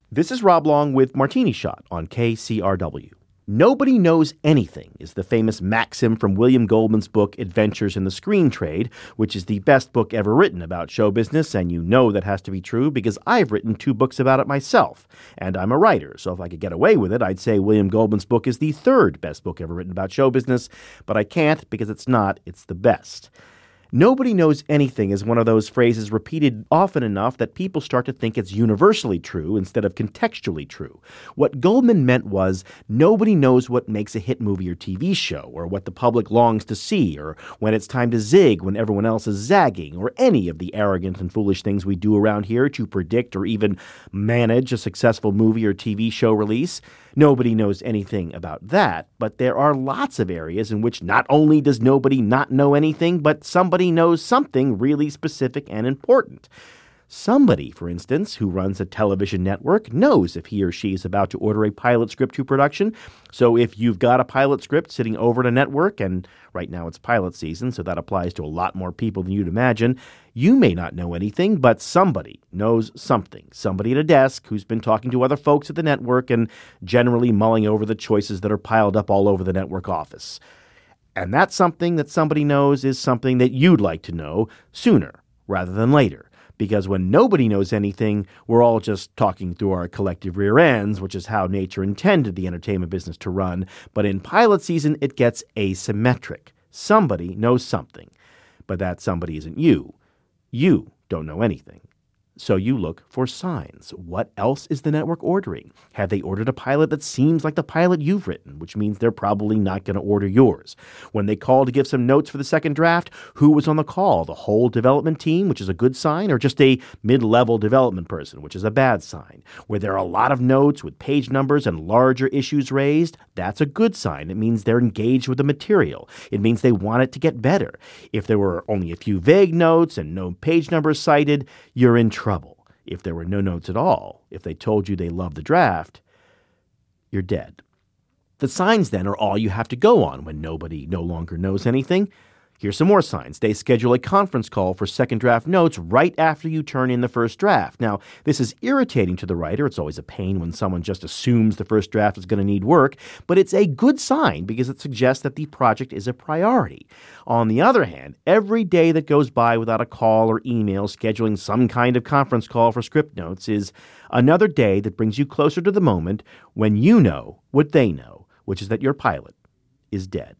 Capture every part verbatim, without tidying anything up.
This is Rob Long with Martini Shot on K C R W. Nobody knows anything is the famous maxim from William Goldman's book Adventures in the Screen Trade, which is the best book ever written about show business, and you know that has to be true because I've written two books about it myself, and I'm a writer, so if I could get away with it, I'd say William Goldman's book is the third best book ever written about show business, but I can't because it's not, it's the best. Nobody knows anything is one of those phrases repeated often enough that people start to think it's universally true instead of contextually true. What Goldman meant was nobody knows what makes a hit movie or T V show, or what the public longs to see, or when it's time to zig when everyone else is zagging, or any of the arrogant and foolish things we do around here to predict or even manage a successful movie or T V show release. Nobody knows anything about that, but there are lots of areas in which not only does nobody not know anything, but somebody knows something really specific and important. Somebody, for instance, who runs a television network knows if he or she is about to order a pilot script to production. So if you've got a pilot script sitting over at a network, and right now it's pilot season, so that applies to a lot more people than you'd imagine, you may not know anything, but somebody knows something. Somebody at a desk who's been talking to other folks at the network and generally mulling over the choices that are piled up all over the network office. And that something that somebody knows is something that you'd like to know sooner rather than later. Because when nobody knows anything, we're all just talking through our collective rear ends, which is how nature intended the entertainment business to run. But in pilot season, it gets asymmetric. Somebody knows something, but that somebody isn't you. You don't know anything. So you look for signs. What else is the network ordering? Have they ordered a pilot that seems like the pilot you've written, which means they're probably not going to order yours? When they call to give some notes for the second draft, who was on the call? The whole development team, which is a good sign, or just a mid-level development person, which is a bad sign? Where there are a lot of notes with page numbers and larger issues raised, that's a good sign. It means they're engaged with the material. It means they want it to get better. If there were only a few vague notes and no page numbers cited, you're in trouble. Trouble. If there were no notes at all, if they told you they loved the draft, you're dead. The signs, then, are all you have to go on when nobody no longer knows anything. Here's some more signs. They schedule a conference call for second draft notes right after you turn in the first draft. Now, this is irritating to the writer. It's always a pain when someone just assumes the first draft is going to need work, but it's a good sign because it suggests that the project is a priority. On the other hand, every day that goes by without a call or email scheduling some kind of conference call for script notes is another day that brings you closer to the moment when you know what they know, which is that your pilot is dead.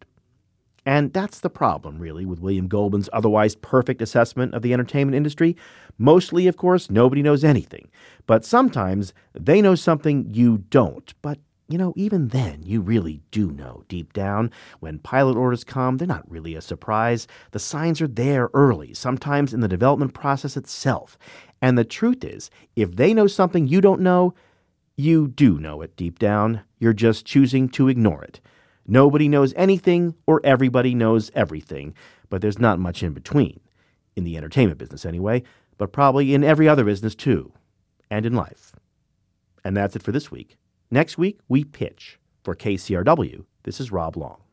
And that's the problem, really, with William Goldman's otherwise perfect assessment of the entertainment industry. Mostly, of course, nobody knows anything. But sometimes they know something you don't. But, you know, even then, you really do know deep down. When pilot orders come, they're not really a surprise. The signs are there early, sometimes in the development process itself. And the truth is, if they know something you don't know, you do know it deep down. You're just choosing to ignore it. Nobody knows anything, or everybody knows everything, but there's not much in between. In the entertainment business, anyway, but probably in every other business, too. And in life. And that's it for this week. Next week, we pitch. For K C R W, this is Rob Long.